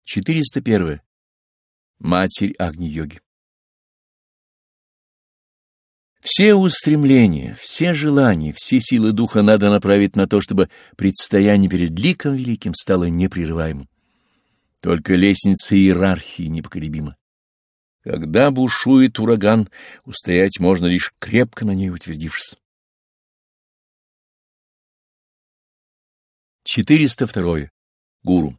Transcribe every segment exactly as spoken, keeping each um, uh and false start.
четыреста первое. Матерь Агни-йоги. Все устремления, все желания, все силы духа надо направить на то, чтобы предстояние перед ликом великим стало непрерываемым. Только лестница иерархии непоколебима. Когда бушует ураган, устоять можно лишь крепко на ней утвердившись. четыреста второе. Гуру.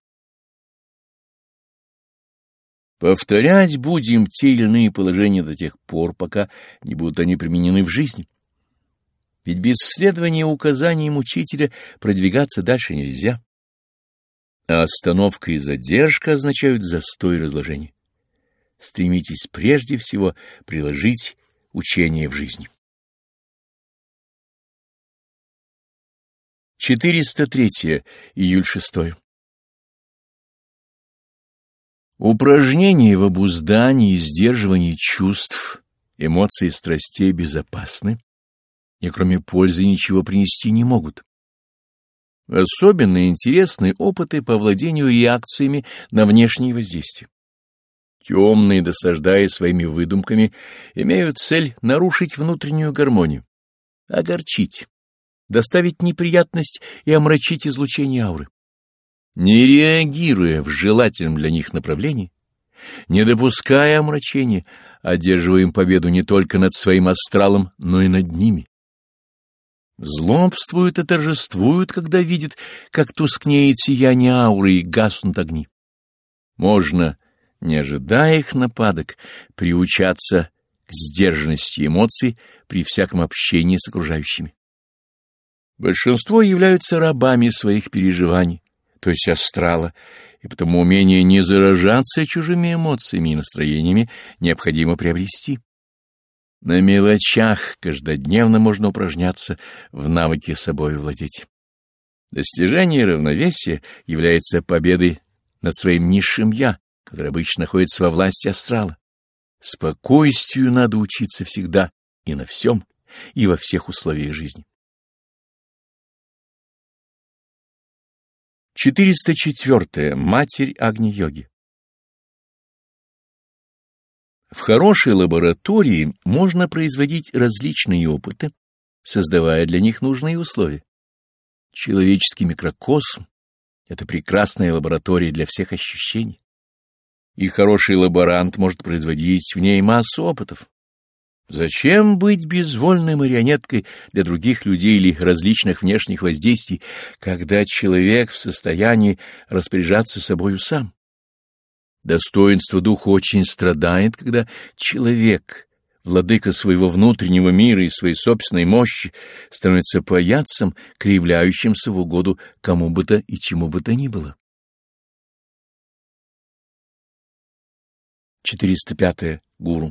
Повторять будем те или иные положения до тех пор, пока не будут они применены в жизни. Ведь без следования указаниям учителя продвигаться дальше нельзя. А остановка и задержка означают застой и разложение. Стремитесь прежде всего приложить учение в жизни. четыреста третье. Июль шестое. Упражнения в обуздании и сдерживании чувств, эмоций и страстей безопасны и кроме пользы ничего принести не могут. Особенно интересны опыты по владению реакциями на внешние воздействия. Темные, досаждая своими выдумками, имеют цель нарушить внутреннюю гармонию, огорчить, доставить неприятность и омрачить излучение ауры. Не реагируя в желательном для них направлении, не допуская омрачения, одерживаем победу не только над своим астралом, но и над ними. Злобствуют и торжествуют, когда видят, как тускнеет сияние ауры и гаснут огни. Можно, не ожидая их нападок, приучаться к сдержанности эмоций при всяком общении с окружающими. Большинство являются рабами своих переживаний, то есть астрала, и потому умение не заражаться чужими эмоциями и настроениями необходимо приобрести. На мелочах каждодневно можно упражняться в навыке собой владеть. Достижение равновесия является победой над своим низшим «я», который обычно находится во власти астрала. Спокойствию надо учиться всегда и на всем, и во всех условиях жизни. четыреста четвёртое. Матерь Агни-йоги. В хорошей лаборатории можно производить различные опыты, создавая для них нужные условия. Человеческий микрокосм — это прекрасная лаборатория для всех ощущений. И хороший лаборант может производить в ней массу опытов. Зачем быть безвольной марионеткой для других людей или различных внешних воздействий, когда человек в состоянии распоряжаться собою сам? Достоинство духа очень страдает, когда человек, владыка своего внутреннего мира и своей собственной мощи, становится паяцем, кривляющимся в угоду кому бы то и чему бы то ни было. четыреста пятое. Гуру.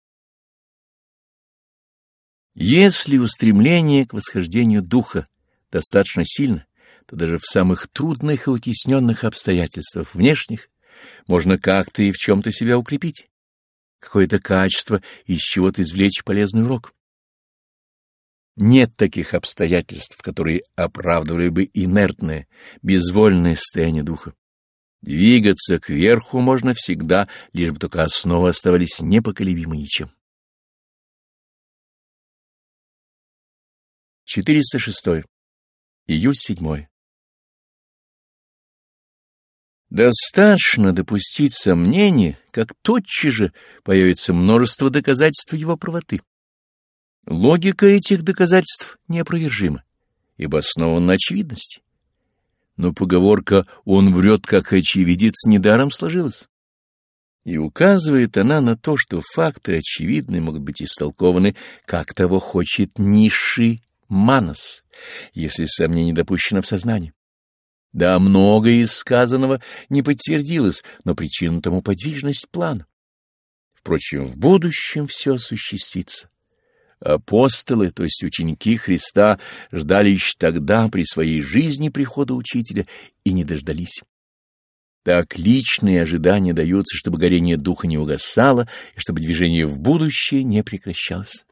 Если устремление к восхождению духа достаточно сильно, то даже в самых трудных и утесненных обстоятельствах внешних можно как-то и в чем-то себя укрепить, какое-то качество, из чего-то извлечь полезный урок. Нет таких обстоятельств, которые оправдывали бы инертное, безвольное состояние духа. Двигаться кверху можно всегда, лишь бы только основы оставались непоколебимы ничем. четыреста шестое. Июль седьмое. Достаточно допустить сомнение, как тотчас же появится множество доказательств его правоты. Логика этих доказательств неопровержима, ибо основана на очевидности. Но поговорка «он врет, как очевидец» недаром сложилась. И указывает она на то, что факты очевидные могут быть истолкованы, как того хочет низший манас, если сомнение допущено в сознании. Да, многое из сказанного не подтвердилось, но причина тому подвижность плана. Впрочем, в будущем все осуществится. Апостолы, то есть ученики Христа, ждали еще тогда при своей жизни прихода Учителя и не дождались. Так личные ожидания даются, чтобы горение духа не угасало и чтобы движение в будущее не прекращалось.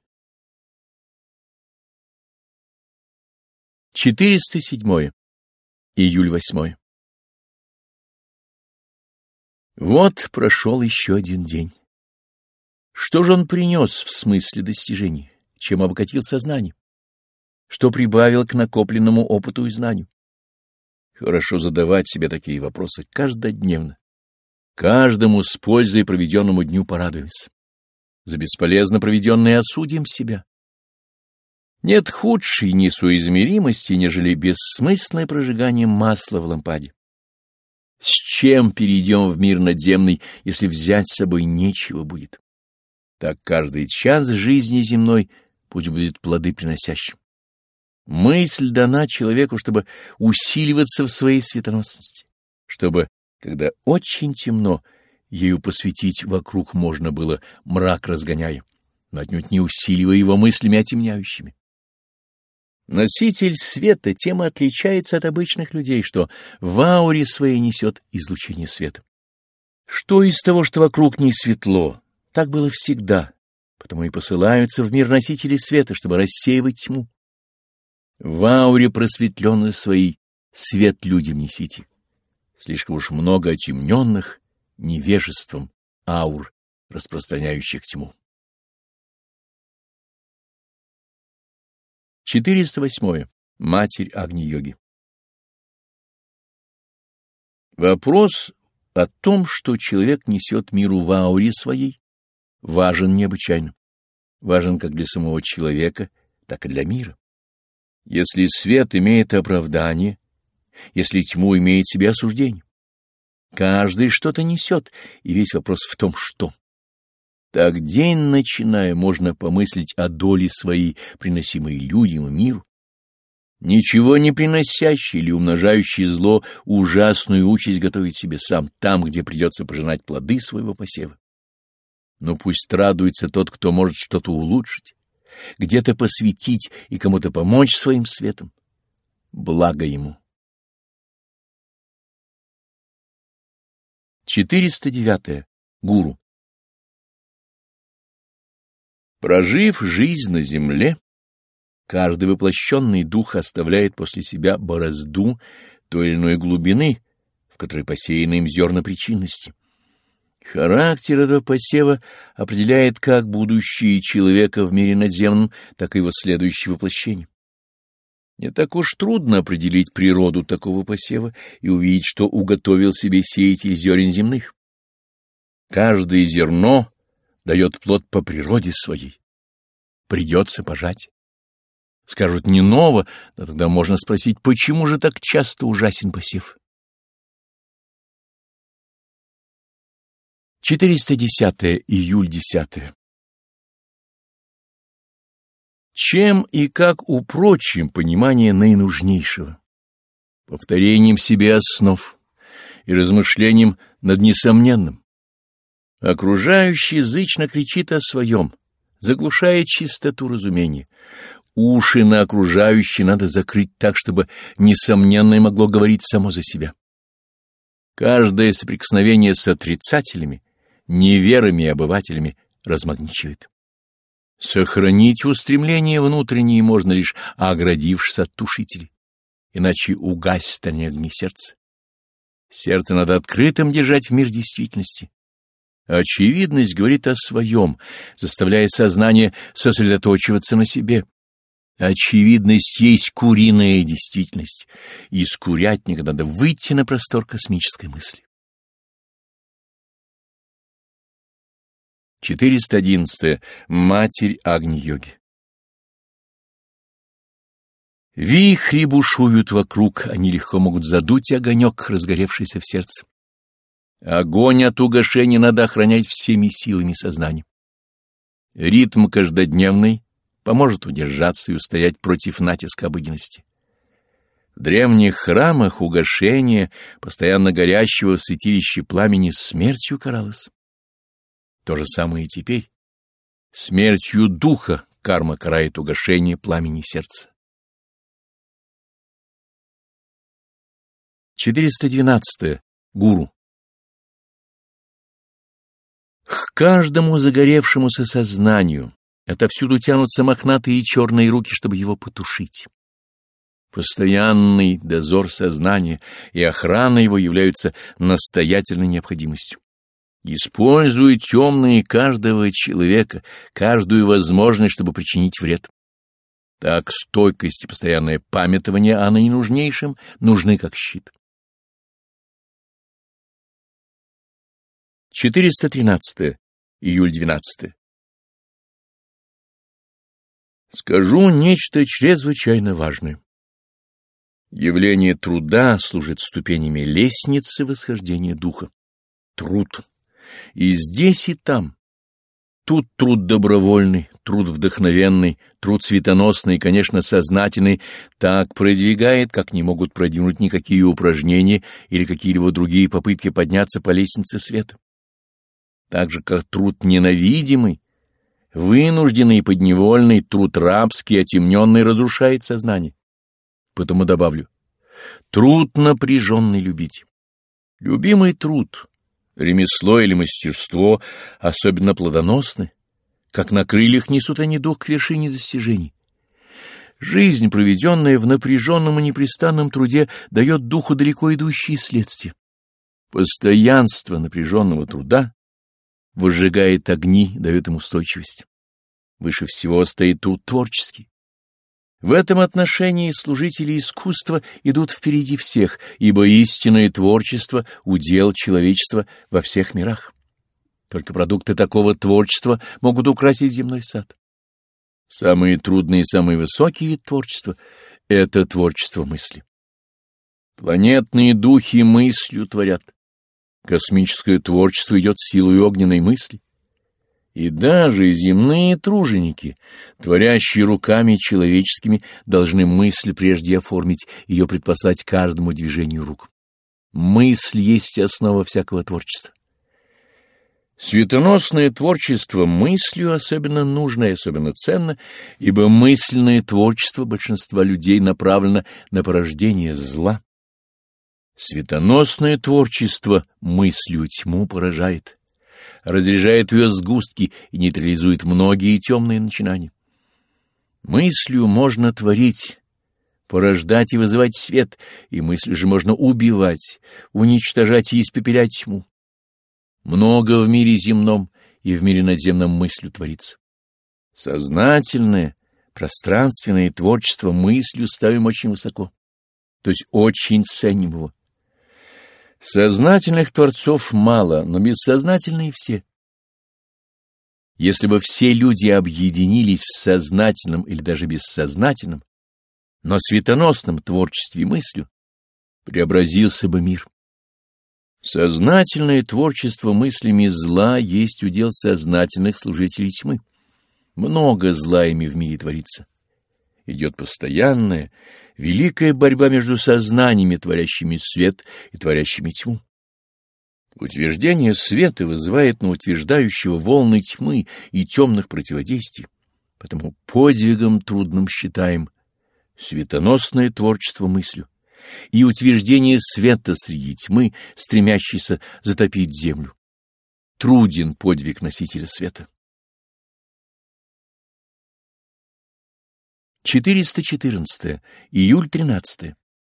четыреста седьмое. Июль восьмое. Вот прошел еще один день. Что же он принес в смысле достижений? Чем обогатил сознание? Что прибавил к накопленному опыту и знанию? Хорошо задавать себе такие вопросы каждодневно. Каждому с пользой проведенному дню порадуемся. За бесполезно проведенное осудим себя. Нет худшей несоизмеримости, нежели бессмысленное прожигание масла в лампаде. С чем перейдем в мир надземный, если взять с собой нечего будет? Так каждый час жизни земной пусть будет плоды приносящим. Мысль дана человеку, чтобы усиливаться в своей светоносности, чтобы, когда очень темно, ею посветить вокруг можно было, мрак разгоняя, но отнюдь не усиливая его мыслями отемняющими. Носитель света тем отличается от обычных людей, что в ауре своей несет излучение света. Что из того, что вокруг не светло, так было всегда, потому и посылаются в мир носители света, чтобы рассеивать тьму. В ауре просветленной своей свет людям несите. Слишком уж много отемненных невежеством аур, распространяющих тьму. четыреста восьмое. Матерь Агни-йоги. Вопрос о том, что человек несет миру в ауре своей, важен необычайно. Важен как для самого человека, так и для мира. Если свет имеет оправдание, если тьму имеет в себе осуждение. Каждый что-то несет, и весь вопрос в том, что. Так день начиная, можно помыслить о доле своей, приносимой людям и миру. Ничего не приносящий или умножающий зло ужасную участь готовит себе сам, там, где придется пожинать плоды своего посева. Но пусть радуется тот, кто может что-то улучшить, где-то посвятить и кому-то помочь своим светом. Благо ему. четыреста девятое. Гуру. Прожив жизнь на земле, каждый воплощенный дух оставляет после себя борозду той или иной глубины, в которой посеяны им зерна причинности. Характер этого посева определяет как будущее человека в мире надземном, так и его следующее воплощение. Не так уж трудно определить природу такого посева и увидеть, что уготовил себе сеятель зерен земных. Каждое зерно дает плод по природе своей. Придется пожать. Скажут, не ново, но тогда можно спросить, почему же так часто ужасен посев? четыреста десятое. Июль десятое. Чем и как упрочим понимание наинужнейшего? Повторением себе основ и размышлением над несомненным. Окружающий зычно кричит о своем, заглушая чистоту разумения. Уши на окружающие надо закрыть так, чтобы несомненное могло говорить само за себя. Каждое соприкосновение с отрицателями, неверами и обывателями размагничивает. Сохранить устремление внутреннее можно лишь оградившись от тушителей, иначе угасит они огни сердца. Сердце надо открытым держать в мир действительности. Очевидность говорит о своем, заставляя сознание сосредоточиваться на себе. Очевидность есть куриная действительность, и из курятника надо выйти на простор космической мысли. четыреста одиннадцатое. Матерь Агни-йоги. Вихри бушуют вокруг, они легко могут задуть огонек, разгоревшийся в сердце. Огонь от угошения надо охранять всеми силами сознания. Ритм каждодневный поможет удержаться и устоять против натиска обыденности. В древних храмах угошение постоянно горящего в святилище пламени смертью каралось. То же самое и теперь. Смертью духа карма карает угошение пламени сердца. четыреста двенадцатое. Гуру. К каждому загоревшемуся сознанию отовсюду тянутся мохнатые и черные руки, чтобы его потушить. Постоянный дозор сознания и охрана его являются настоятельной необходимостью. Используй темные каждого человека, каждую возможность, чтобы причинить вред. Так стойкость и постоянное памятование о наинужнейшем нужны как щит. четыреста тринадцатое. Июль двенадцатое. Скажу нечто чрезвычайно важное. Явление труда служит ступенями лестницы восхождения духа. Труд. И здесь, и там. Тут труд добровольный, труд вдохновенный, труд светоносный и, конечно, сознательный так продвигает, как не могут продвинуть никакие упражнения или какие-либо другие попытки подняться по лестнице света. Так же, как труд ненавидимый, вынужденный и подневольный, труд рабский, отемненный разрушает сознание. Потому добавлю, труд напряженный любите. Любимый труд, ремесло или мастерство особенно плодоносны, как на крыльях несут они дух к вершине достижений. Жизнь, проведенная в напряженном и непрестанном труде, дает духу далеко идущие следствия. Постоянство напряженного труда выжигает огни, дает им устойчивость. Выше всего стоит труд творческий. В этом отношении служители искусства идут впереди всех, ибо истинное творчество — удел человечества во всех мирах. Только продукты такого творчества могут украсить земной сад. Самые трудные и самые высокие вид творчества — это творчество мысли. Планетные духи мыслью творят. Космическое творчество идет силой огненной мысли. И даже земные труженики, творящие руками человеческими, должны мысль прежде оформить, ее предпослать каждому движению рук. Мысль есть основа всякого творчества. Светоносное творчество мыслью особенно нужно и особенно ценно, ибо мысленное творчество большинства людей направлено на порождение зла. Светоносное творчество мыслью тьму поражает, разряжает ее сгустки и нейтрализует многие темные начинания. Мыслью можно творить, порождать и вызывать свет, и мыслью же можно убивать, уничтожать и испепелять тьму. Много в мире земном и в мире надземном мыслью творится. Сознательное, пространственное творчество мыслью ставим очень высоко, то есть очень ценим его. Сознательных творцов мало, но бессознательные все. Если бы все люди объединились в сознательном или даже бессознательном, но светоносном творчестве мыслью, преобразился бы мир. Сознательное творчество мыслями зла есть удел сознательных служителей тьмы. Много зла ими в мире творится. Идет постоянная, великая борьба между сознаниями, творящими свет и творящими тьму. Утверждение света вызывает на утверждающего волны тьмы и темных противодействий, потому подвигом трудным считаем светоносное творчество мыслью и утверждение света среди тьмы, стремящейся затопить землю. Труден подвиг носителя света. четыреста четырнадцатое. Июль тринадцатое.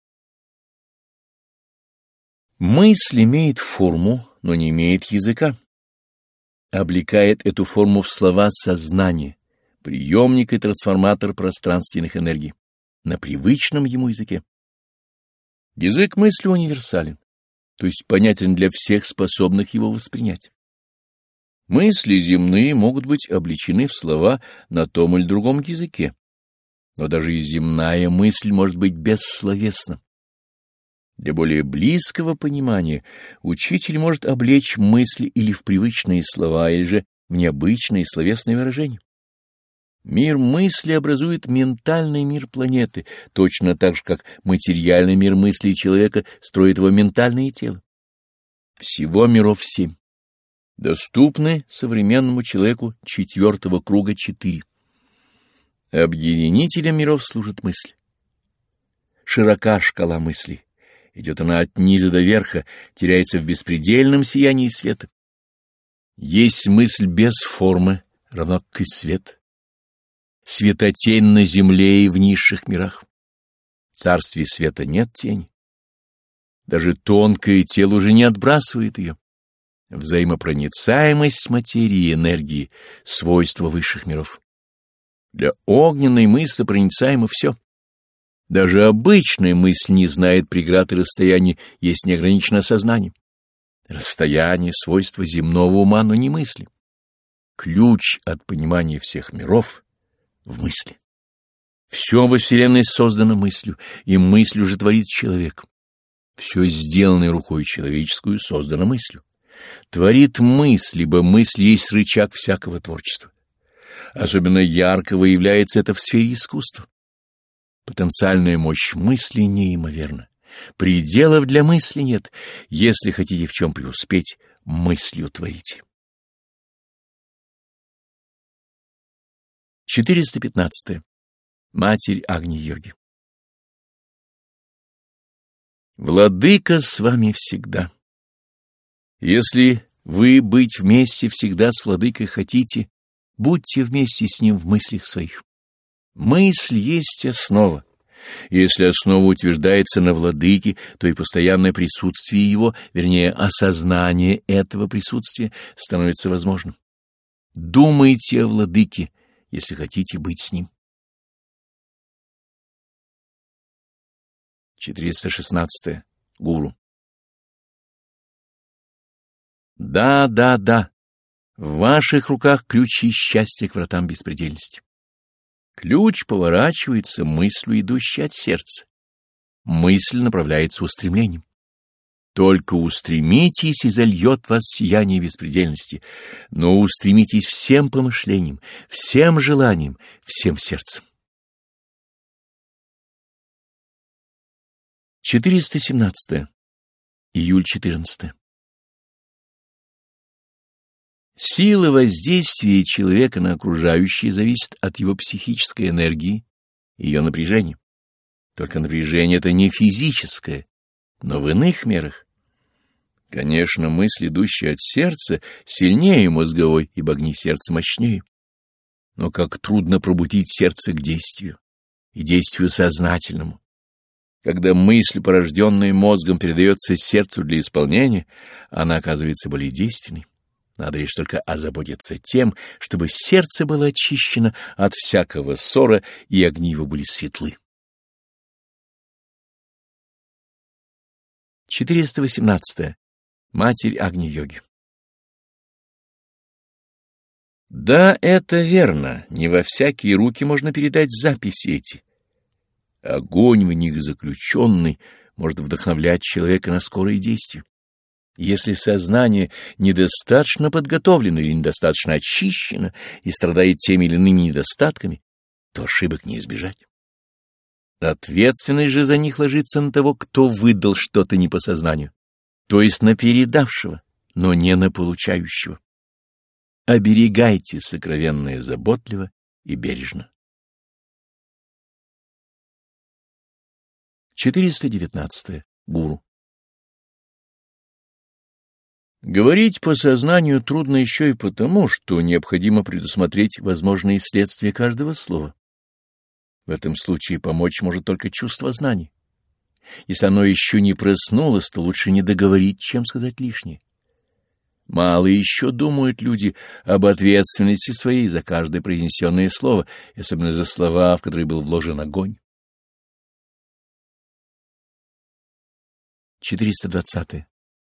Мысль имеет форму, но не имеет языка. Облекает эту форму в слова сознания, приемник и трансформатор пространственных энергий, на привычном ему языке. Язык мысли универсален, то есть понятен для всех способных его воспринять. Мысли земные могут быть обличены в слова на том или другом языке, но даже и земная мысль может быть бессловесна. Для более близкого понимания учитель может облечь мысли или в привычные слова, или же в необычные словесные выражения. Мир мысли образует ментальный мир планеты, точно так же, как материальный мир мыслей человека строит его ментальное тело. Всего миров семь. Доступны современному человеку четвертого круга четыре. Объединителем миров служит мысль. Широка шкала мыслей. Идет она от низа до верха, теряется в беспредельном сиянии света. Есть мысль без формы, равно как и свет. Светотень на земле и в низших мирах. В царстве света нет тени. Даже тонкое тело уже не отбрасывает ее. Взаимопроницаемость материи и энергии — свойство высших миров. Для огненной мысли проницаемо все. Даже обычная мысль не знает преград и расстояний, есть неограниченное сознание. Расстояние — свойство земного ума, но не мысли. Ключ от понимания всех миров в мысли. Все во Вселенной создано мыслью, и мысль уже творит человек. Все сделанное рукой человеческую создано мыслью. Творит мысль, ибо мысль есть рычаг всякого творчества. Особенно ярко выявляется это в сфере искусства. Потенциальная мощь мысли неимоверна. Пределов для мысли нет. Если хотите в чем преуспеть, мыслью творите. четыреста пятнадцатое. Матерь Агни-йоги. Владыка с вами всегда. Если вы быть вместе всегда с Владыкой хотите, будьте вместе с Ним в мыслях своих. Мысль есть основа. Если основа утверждается на Владыке, то и постоянное присутствие Его, вернее, осознание этого присутствия, становится возможным. Думайте о Владыке, если хотите быть с Ним. четыреста шестнадцатое. Гуру. Да, да, да. В ваших руках ключи счастья к вратам беспредельности. Ключ поворачивается мыслью, идущей от сердца. Мысль направляется устремлением. Только устремитесь, и зальет вас сияние беспредельности, но устремитесь всем помышлением, всем желанием, всем сердцем. четыреста семнадцатое. Июль четырнадцатое. Сила воздействия человека на окружающее зависит от его психической энергии и ее напряжения. Только напряжение — это не физическое, но в иных мерах. Конечно, мысль, идущая от сердца, сильнее мозговой, ибо огни сердца мощнее. Но как трудно пробудить сердце к действию, и действию сознательному. Когда мысль, порожденная мозгом, передается сердцу для исполнения, она оказывается более действенной. Надо лишь только озаботиться тем, чтобы сердце было очищено от всякого ссора, и огни его были светлы. четыреста восемнадцатое. Матерь Агни-йоги. Да, это верно, не во всякие руки можно передать записи эти. Огонь в них заключенный может вдохновлять человека на скорые действия. Если сознание недостаточно подготовлено или недостаточно очищено и страдает теми или иными недостатками, то ошибок не избежать. Ответственность же за них ложится на того, кто выдал что-то не по сознанию, то есть на передавшего, но не на получающего. Оберегайте сокровенное заботливо и бережно. четыреста девятнадцатое. Гуру. Говорить по сознанию трудно еще и потому, что необходимо предусмотреть возможные следствия каждого слова. В этом случае помочь может только чувство знаний. Если оно еще не проснулось, то лучше не договорить, чем сказать лишнее. Мало еще думают люди об ответственности своей за каждое произнесенное слово, особенно за слова, в которые был вложен огонь. четыреста двадцатое.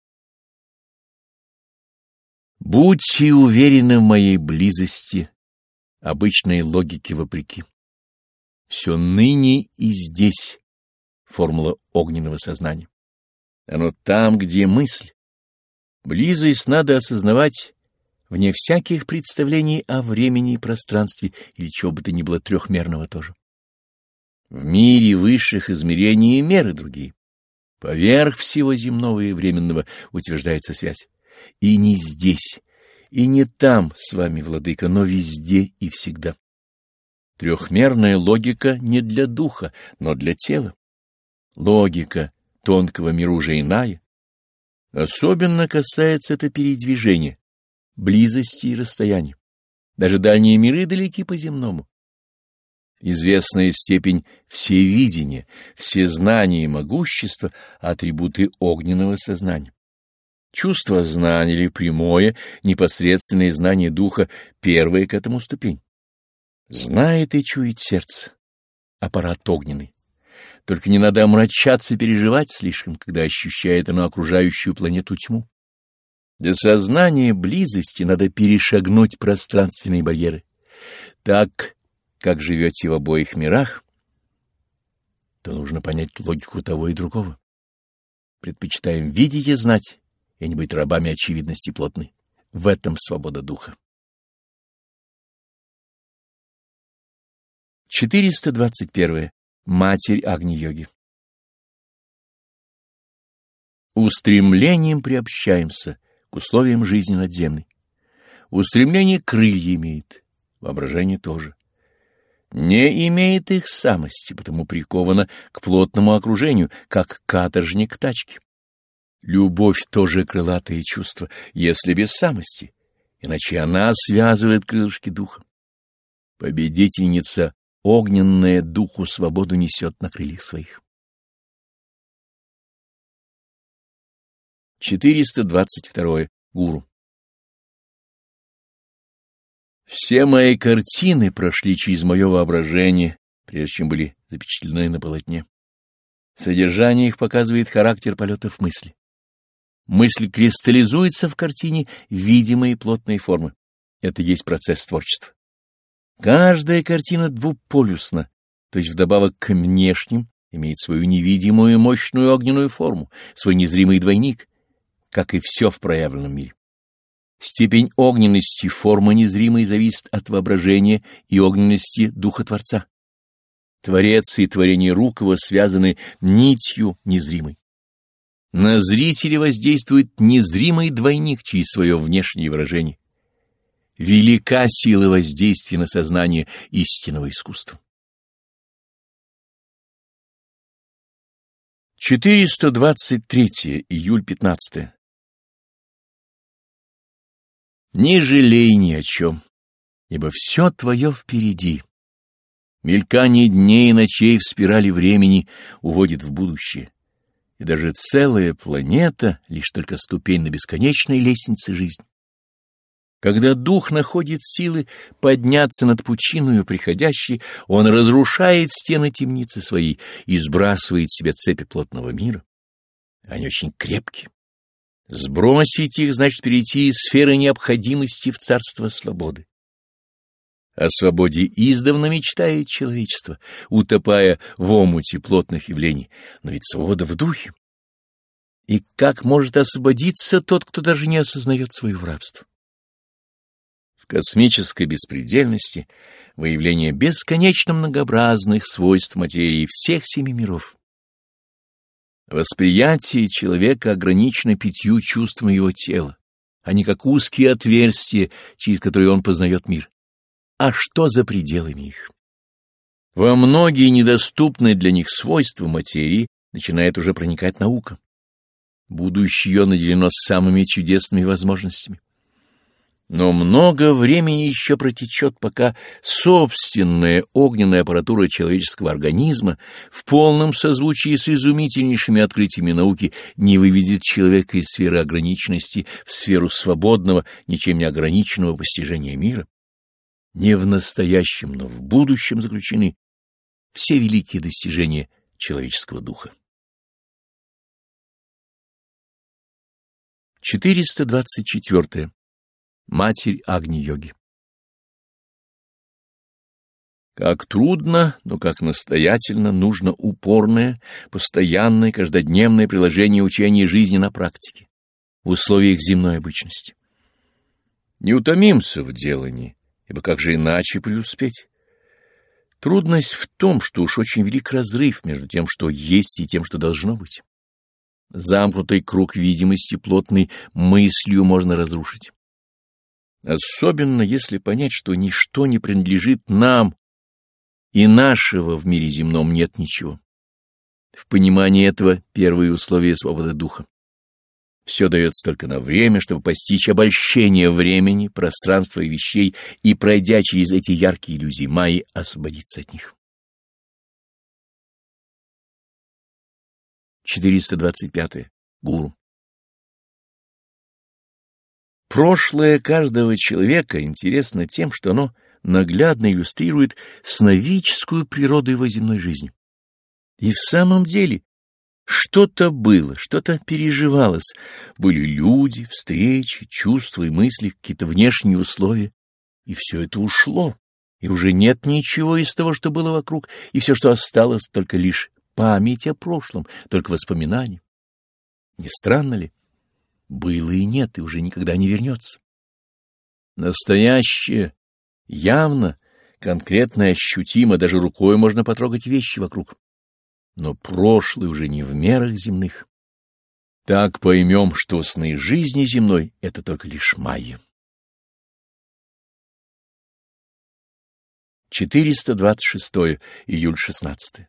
Будьте уверены в моей близости, обычной логике вопреки. Все ныне и здесь формула огненного сознания. Оно там, где мысль. Близость надо осознавать вне всяких представлений о времени и пространстве или чего бы то ни было трехмерного тоже. В мире высших измерений и меры другие. Поверх всего земного и временного утверждается связь. И не здесь, и не там с вами, Владыка, но везде и всегда. Трехмерная логика не для духа, но для тела. Логика тонкого мира уже иная. Особенно касается это передвижения, близости и расстояния. Даже дальние миры далеки по земному. Известная степень всевидения, всезнания и могущества — атрибуты огненного сознания. Чувство знания или прямое, непосредственное знание духа — первая к этому ступень. Знает и чует сердце, аппарат огненный. Только не надо омрачаться и переживать слишком, когда ощущает оно окружающую планету тьму. Для сознания близости надо перешагнуть пространственные барьеры. Так, как живете в обоих мирах, то нужно понять логику того и другого. Предпочитаем видеть и знать, и не быть рабами очевидности плотной. В этом свобода духа. четыреста двадцать первое. Матерь Агни-йоги. Устремлением приобщаемся к условиям жизни надземной. Устремление крылья имеет, воображение тоже. Не имеет их самости, потому приковано к плотному окружению, как каторжник к тачке. Любовь тоже крылатое чувство, если без самости, иначе она связывает крылышки духа. Победительница огненная духу свободу несет на крыльях своих. четыреста двадцать второе. Гуру. Все мои картины прошли через мое воображение, прежде чем были запечатлены на полотне. Содержание их показывает характер полетов мысли. Мысль кристаллизуется в картине в видимые плотные формы. Это есть процесс творчества. Каждая картина двуполюсна, то есть вдобавок к внешним имеет свою невидимую мощную огненную форму, свой незримый двойник, как и все в проявленном мире. Степень огненности формы незримой зависит от воображения и огненности Духа Творца. Творец и творение рук его связаны нитью незримой. На зрителя воздействует незримый двойник через свое внешнее выражение. Велика сила воздействия на сознание истинного искусства. четыреста двадцать третье. Июль пятнадцатое. Не жалей ни о чем, ибо все твое впереди. Мелькание дней и ночей в спирали времени уводит в будущее. И даже целая планета — лишь только ступень на бесконечной лестнице жизни. Когда дух находит силы подняться над пучиною приходящей, он разрушает стены темницы своей и сбрасывает с себя цепи плотного мира. Они очень крепкие. Сбросить их значит перейти из сферы необходимости в царство свободы. О свободе издавна мечтает человечество, утопая в омуте плотных явлений, но ведь свобода в духе. И как может освободиться тот, кто даже не осознает свое рабство? В космической беспредельности выявление бесконечно многообразных свойств материи всех семи миров. Восприятие человека ограничено пятью чувствами его тела, а не как узкие отверстия, через которые он познает мир. А что за пределами их? Во многие недоступные для них свойства материи начинает уже проникать наука. Будущее ее наделено самыми чудесными возможностями. Но много времени еще протечет, пока собственная огненная аппаратура человеческого организма в полном созвучии с изумительнейшими открытиями науки не выведет человека из сферы ограниченности в сферу свободного, ничем не ограниченного постижения мира. Не в настоящем, но в будущем заключены все великие достижения человеческого духа. четыреста двадцать четвёртое. Матерь Агни-йоги. Как трудно, но как настоятельно нужно упорное, постоянное, каждодневное приложение учения жизни на практике, в условиях земной обычности. Не утомимся в делании, ибо как же иначе преуспеть? Трудность в том, что уж очень велик разрыв между тем, что есть, и тем, что должно быть. Замкнутый круг видимости плотной мыслью можно разрушить. Особенно если понять, что ничто не принадлежит нам, и нашего в мире земном нет ничего. В понимании этого первые условия свободы духа. Все дается только на время, чтобы постичь обольщение времени, пространства и вещей, и, пройдя через эти яркие иллюзии майи, освободиться от них. четыреста двадцать пятое. Гуру. Прошлое каждого человека интересно тем, что оно наглядно иллюстрирует сновидческую природу его земной жизни. И в самом деле что-то было, что-то переживалось, были люди, встречи, чувства и мысли, какие-то внешние условия, и все это ушло, и уже нет ничего из того, что было вокруг, и все, что осталось, только лишь память о прошлом, только воспоминания. Не странно ли? Было и нет, и уже никогда не вернется. Настоящее, явно, конкретно и ощутимо, даже рукой можно потрогать вещи вокруг. Но прошлое уже не в мерах земных. Так поймем, что сны жизни земной — это только лишь майя. четыреста двадцать шестое, июль шестнадцатое.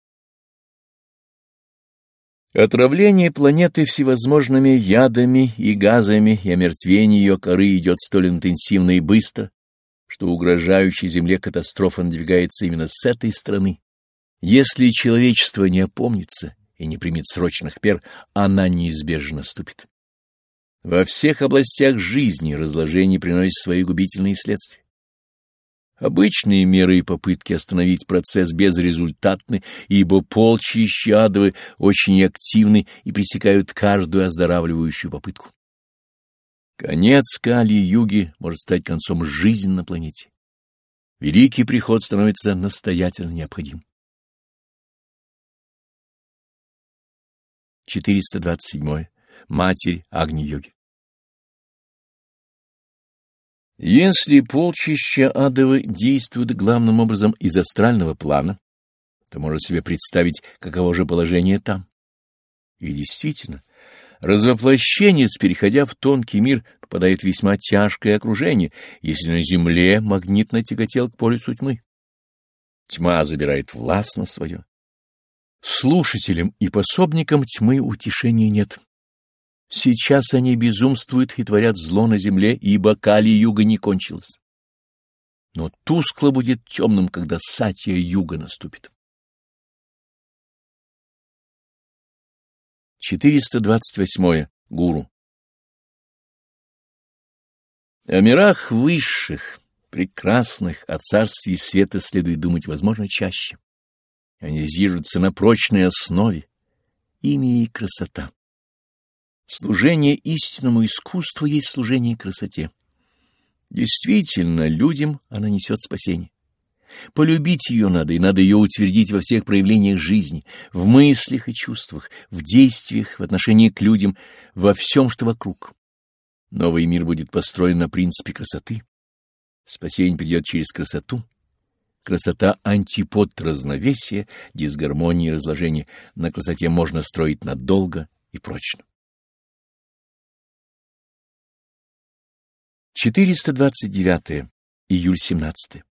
Отравление планеты всевозможными ядами и газами и омертвение ее коры идет столь интенсивно и быстро, что угрожающей Земле катастрофа надвигается именно с этой стороны. Если человечество не опомнится и не примет срочных мер, она неизбежно наступит. Во всех областях жизни разложение приносит свои губительные следствия. Обычные меры и попытки остановить процесс безрезультатны, ибо полчища адовы очень активны и пресекают каждую оздоравливающую попытку. Конец Кали-юги может стать концом жизни на планете. Великий приход становится настоятельно необходим. четыреста двадцать седьмое. Матерь Агни-йоги. Если полчища адовы действуют главным образом из астрального плана, то можно себе представить, каково же положение там. И действительно, развоплощенец, переходя в тонкий мир, попадает в весьма тяжкое окружение, если на Земле магнитно тяготел к полюсу тьмы. Тьма забирает властно свое. Слушателям и пособникам тьмы утешения нет. Сейчас они безумствуют и творят зло на земле, ибо Кали-юга не кончилась. Но тускло будет темным, когда Сатья-юга наступит. четыреста двадцать восьмое. Гуру. О мирах высших, прекрасных, о царстве света следует думать, возможно, чаще. Они зиждутся на прочной основе, имя и красота. Служение истинному искусству есть служение красоте. Действительно, людям она несет спасение. Полюбить ее надо, и надо ее утвердить во всех проявлениях жизни, в мыслях и чувствах, в действиях, в отношении к людям, во всем, что вокруг. Новый мир будет построен на принципе красоты. Спасение придет через красоту. Красота — антипод разновесия, дисгармонии и разложения. На красоте можно строить надолго и прочно. четыреста двадцать девятое. Июль семнадцатое.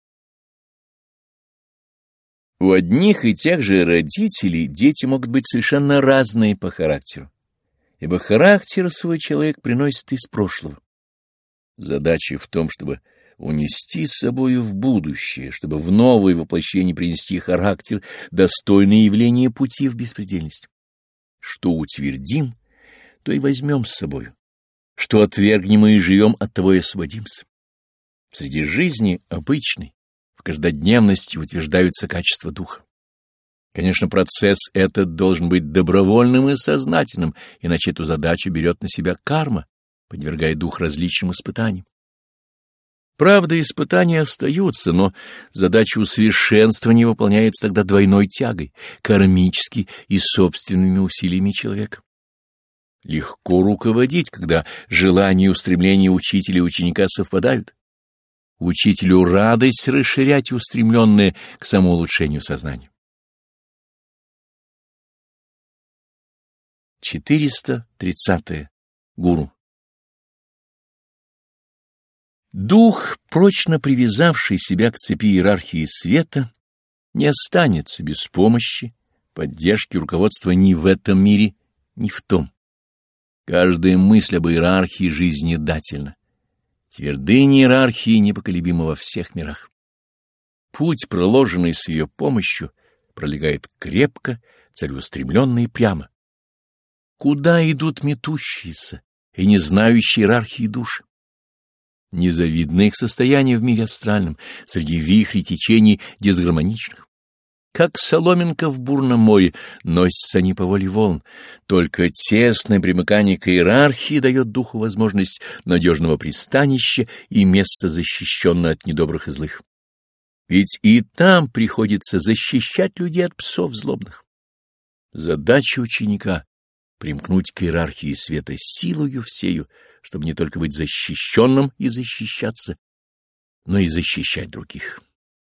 У одних и тех же родителей дети могут быть совершенно разные по характеру, ибо характер свой человек приносит из прошлого. Задача в том, чтобы унести с собою в будущее, чтобы в новое воплощение принести характер, достойный явления пути в беспредельность. Что утвердим, то и возьмем с собою. Что отвергнем и живем, от того и освободимся. Среди жизни обычной, в каждодневности утверждаются качества духа. Конечно, процесс этот должен быть добровольным и сознательным, иначе эту задачу берет на себя карма, подвергая дух различным испытаниям. Правда, испытания остаются, но задача усовершенствования выполняется тогда двойной тягой, кармически и собственными усилиями человека. Легко руководить, когда желания и устремления учителя и ученика совпадают. Учителю радость расширять устремленное к самоулучшению сознания. четыреста тридцатое. Гуру. Дух, прочно привязавший себя к цепи иерархии света, не останется без помощи, поддержки, руководства ни в этом мире, ни в том. Каждая мысль об иерархии жизнедательна. Твердыня иерархии непоколебима во всех мирах. Путь, проложенный с ее помощью, пролегает крепко, целеустремленно и прямо. Куда идут метущиеся, и не знающие иерархии души. Незавидно их состояние в мире астральном, среди вихрей течений дисгармоничных. Как соломинка в бурном море, носятся они по воле волн. Только тесное примыкание к иерархии дает духу возможность надежного пристанища и места, защищенное от недобрых и злых. Ведь и там приходится защищать людей от псов злобных. Задача ученика — примкнуть к иерархии света силою всею, чтобы не только быть защищенным и защищаться, но и защищать других.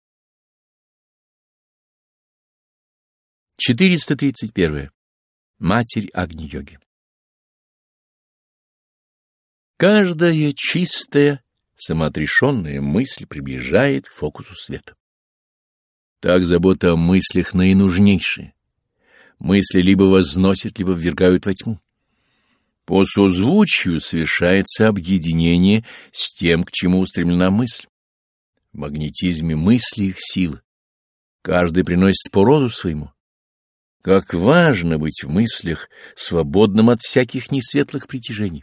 четыреста тридцать первое. Матерь Агни-йоги. Каждая чистая, самоотрешенная мысль приближает к фокусу света. Так забота о мыслях наинужнейшая. Мысли либо возносят, либо ввергают во тьму. По созвучию совершается объединение с тем, к чему устремлена мысль. В магнетизме мысли их сила. Каждый приносит по роду своему. Как важно быть в мыслях свободным от всяких несветлых притяжений.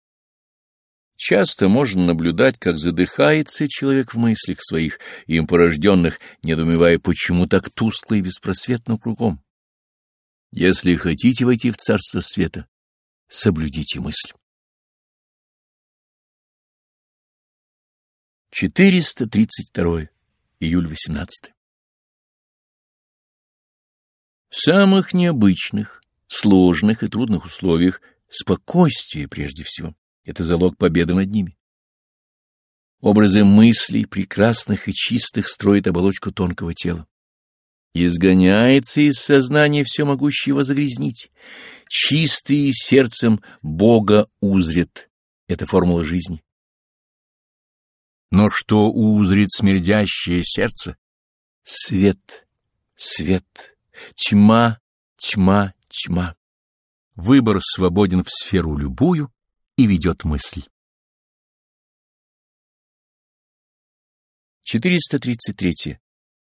Часто можно наблюдать, как задыхается человек в мыслях своих, им порожденных, недоумевая, почему так тускло и беспросветно кругом. Если хотите войти в царство света, соблюдите мысль. четыреста тридцать второе. Июль восемнадцатый. В самых необычных, сложных и трудных условиях спокойствие прежде всего. Это залог победы над ними. Образы мыслей, прекрасных и чистых, строят оболочку тонкого тела. Изгоняется из сознания все могущего загрязнить. Чистые сердцем Бога узрят. Это формула жизни. Но что узрит смердящее сердце? Свет, свет. Тьма, тьма, тьма. Выбор свободен в сферу любую и ведет мысль. четыреста тридцать третье.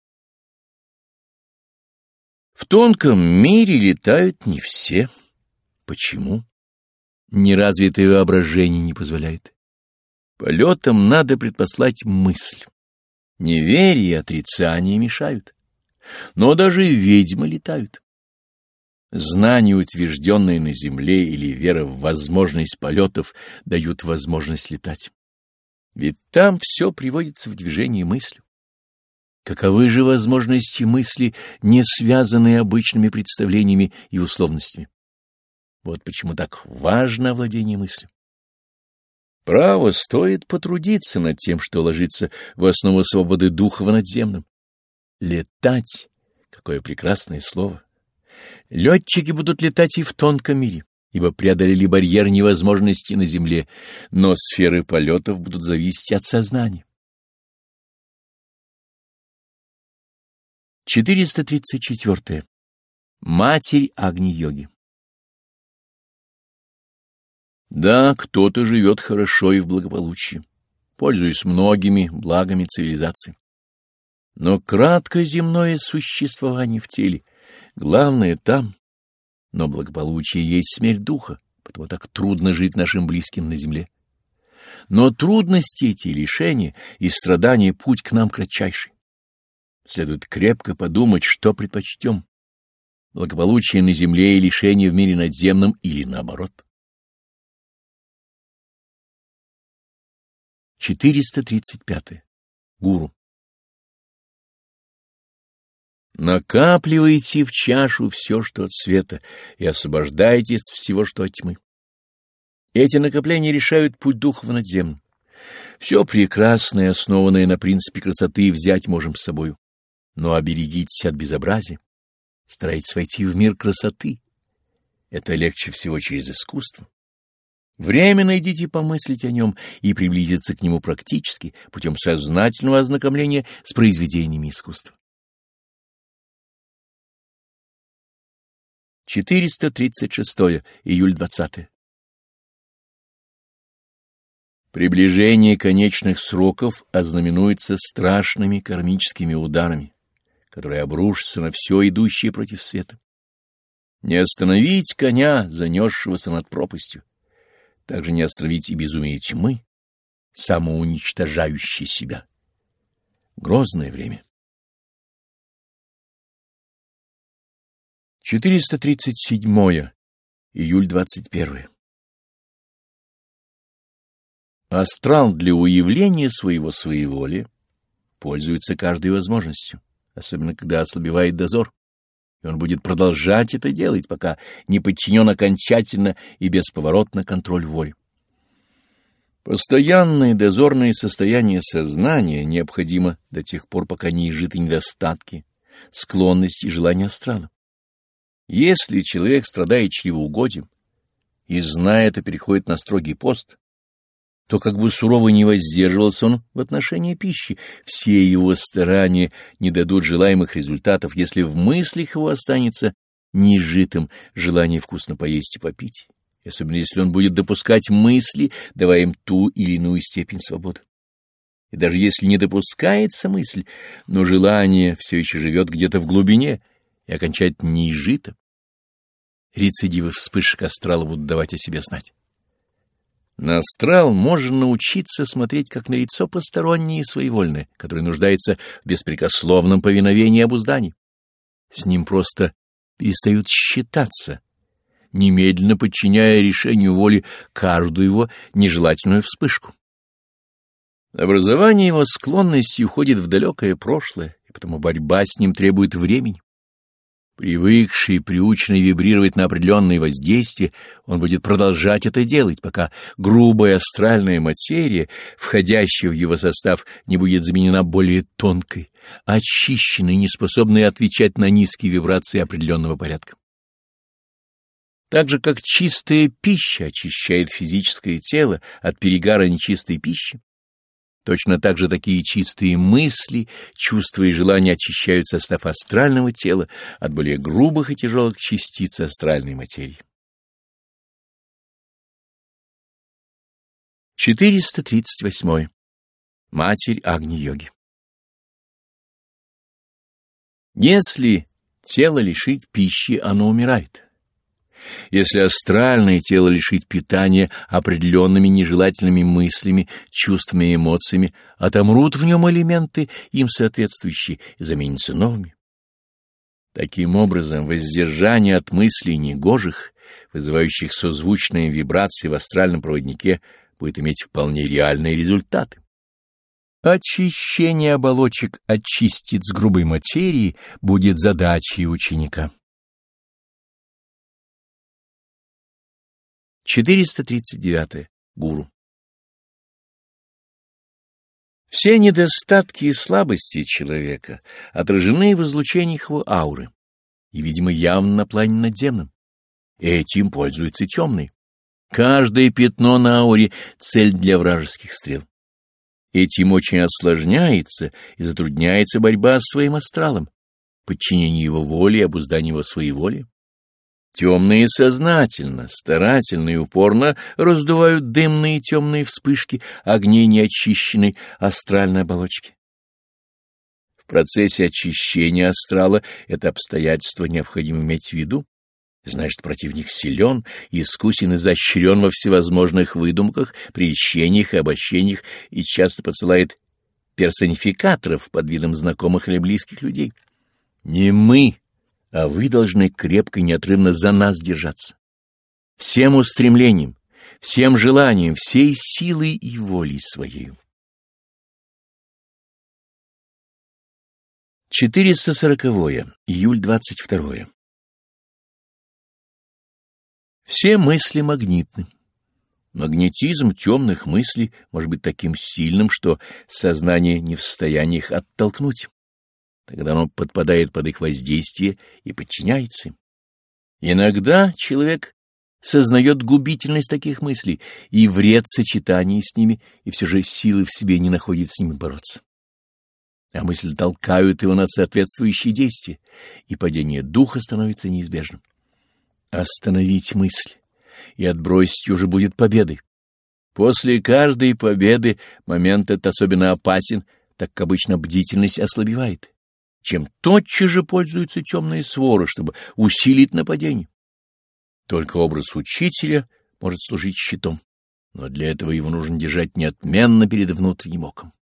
В тонком мире летают не все. Почему? Неразвитое воображение не позволяет. Полетам надо предпослать мысль. Неверие и отрицание мешают. Но даже ведьмы летают. Знания, утвержденные на земле, или вера в возможность полетов, дают возможность летать. Ведь там все приводится в движение мыслью. Каковы же возможности мысли, не связанные обычными представлениями и условностями? Вот почему так важно овладение мыслью. Право, стоит потрудиться над тем, что ложится в основу свободы духа в надземном. Летать — какое прекрасное слово! Летчики будут летать и в тонком мире, ибо преодолели барьер невозможности на земле, но сферы полетов будут зависеть от сознания. четыреста тридцать четвёртое. Матерь Агни-йоги. Да, кто-то живет хорошо и в благополучии, пользуясь многими благами цивилизации. Но кратко земное существование в теле, главное там, но благополучие есть смерть духа, потому так трудно жить нашим близким на земле. Но трудности эти, лишения и страдания — путь к нам кратчайший. Следует крепко подумать, что предпочтем — благополучие на земле и лишение в мире надземном или наоборот. четыреста тридцать пятое. Гуру. Накапливайте в чашу все, что от света, и освобождайтесь от всего, что от тьмы. Эти накопления решают путь духа в надземном. Все прекрасное, основанное на принципе красоты, взять можем с собою. Но оберегитесь от безобразия. Старайтесь войти в мир красоты. Это легче всего через искусство. Время найдите помыслить о нем и приблизиться к нему практически, путем сознательного ознакомления с произведениями искусства. четыреста тридцать шестое. Июль двадцатое. Приближение конечных сроков ознаменуется страшными кармическими ударами, которые обрушатся на все идущее против света. Не остановить коня, занесшегося над пропастью. также не остановить и безумие тьмы, самоуничтожающей себя. Грозное время. четыреста тридцать седьмое. Июль двадцать первое. Астрал для уявления своего своеволия пользуется каждой возможностью, особенно когда ослабевает дозор, и он будет продолжать это делать, пока не подчинен окончательно и бесповоротно контроль воли. Постоянное дозорное состояние сознания необходимо до тех пор, пока не изжиты недостатки, склонности и желания астрала. Если человек страдает чревоугодием и, зная это, переходит на строгий пост, то как бы сурово не воздерживался он в отношении пищи, все его старания не дадут желаемых результатов, если в мыслях его останется неизжитым желание вкусно поесть и попить, особенно если он будет допускать мысли, давая им ту или иную степень свободы. И даже если не допускается мысль, но желание все еще живет где-то в глубине и окончательно неизжито, рецидивы вспышек астрала будут давать о себе знать. На астрал можно научиться смотреть как на лицо постороннее и своевольное, которое нуждается в беспрекословном повиновении и обуздании. С ним просто перестают считаться, немедленно подчиняя решению воли каждую его нежелательную вспышку. Образование его склонности уходит в далекое прошлое, и потому борьба с ним требует времени. Привыкший и приученный вибрировать на определенные воздействия, он будет продолжать это делать, пока грубая астральная материя, входящая в его состав, не будет заменена более тонкой, очищенной, неспособной отвечать на низкие вибрации определенного порядка. Так же, как чистая пища очищает физическое тело от перегара нечистой пищи, точно так же такие чистые мысли, чувства и желания очищают состав астрального тела от более грубых и тяжелых частиц астральной материи. четыреста тридцать восьмое. Матерь Агни-йоги. Если тело лишить пищи, оно умирает. Если астральное тело лишить питания определенными нежелательными мыслями, чувствами и эмоциями, отомрут в нем элементы, им соответствующие, и заменятся новыми. Таким образом, воздержание от мыслей негожих, вызывающих созвучные вибрации в астральном проводнике, будет иметь вполне реальные результаты. Очищение оболочек от частиц грубой материи будет задачей ученика. четыреста тридцать девятое. Гуру. Все недостатки и слабости человека отражены в излучениях его ауры и, видимо, явно на плане надземном. Этим пользуются темные. Каждое пятно на ауре — цель для вражеских стрел. Этим очень осложняется и затрудняется борьба с своим астралом, подчинение его воле и обуздание его своеволия. Темные сознательно, старательно и упорно раздувают дымные темные вспышки огней неочищенной астральной оболочки. В процессе очищения астрала это обстоятельство необходимо иметь в виду, значит, противник силен, искусен и изощрен во всевозможных выдумках, прельщениях и обольщениях и часто посылает персонификаторов под видом знакомых или близких людей. Не мы, а вы должны крепко и неотрывно за нас держаться. Всем устремлением, всем желанием, всей силой и волей своей. четыреста сороковое. Июль двадцать второе. Все мысли магнитны. Магнетизм темных мыслей может быть таким сильным, что сознание не в состоянии их оттолкнуть. Тогда оно подпадает под их воздействие и подчиняется им. Иногда человек сознает губительность таких мыслей и вред сочетания с ними, и все же силы в себе не находит с ними бороться. А мысли толкают его на соответствующие действия, и падение духа становится неизбежным. Остановить мысль и отбросить уже будет победой. После каждой победы момент этот особенно опасен, так как обычно бдительность ослабевает, чем тотчас же пользуются темные своры, чтобы усилить нападение. Только образ учителя может служить щитом. но для этого его нужно держать неотменно перед внутренним оком.